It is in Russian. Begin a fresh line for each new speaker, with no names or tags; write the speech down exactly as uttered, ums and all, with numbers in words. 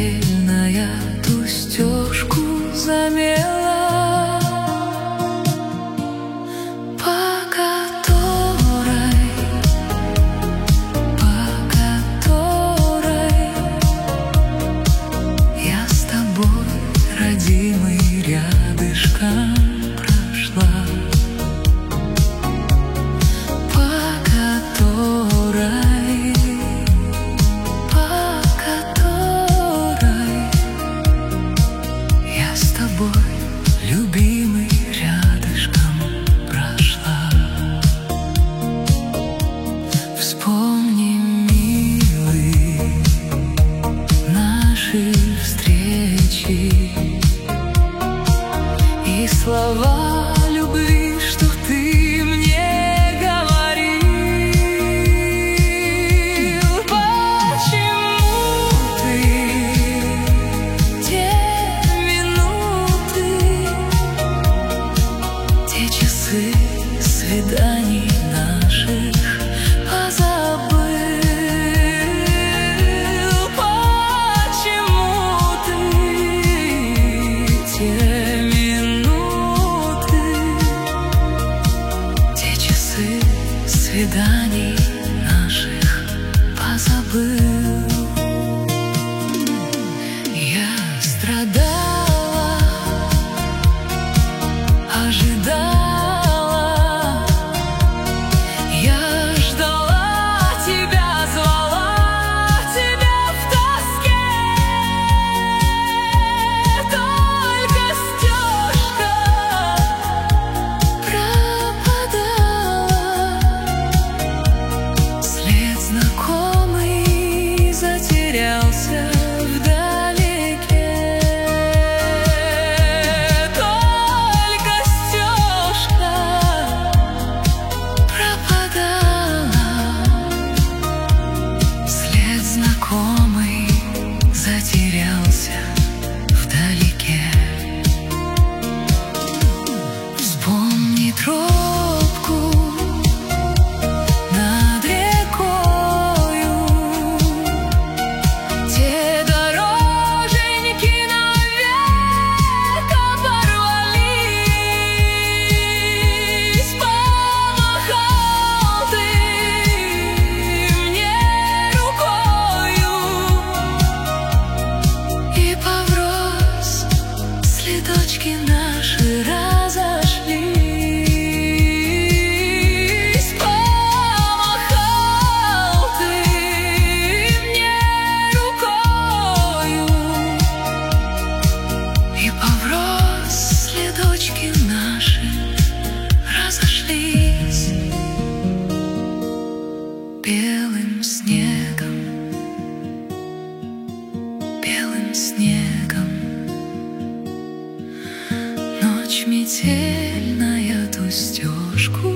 метельная ту стежку замела, по которой, по которой я с тобой, родимый, рядышком прошла. Любимый, рядышком прошла. Вспомни, милый, наши встречи и слова любви, что ты мне говорил. Почему ты те свиданий наших позабыл? Почему ты те минуты, те часы свиданий наших позабыл? Я страдала, ожидала, затерялся вдалеке. Вспомни тропку над рекою, те дороженьки навек оборвались. Помахал ты мне рукою, и поврос, следочки наши разошлись. Помахал ты мне рукою, и поврос, следочки наши разошлись. Белым снегом, белым снегом ночь метельная ту стежку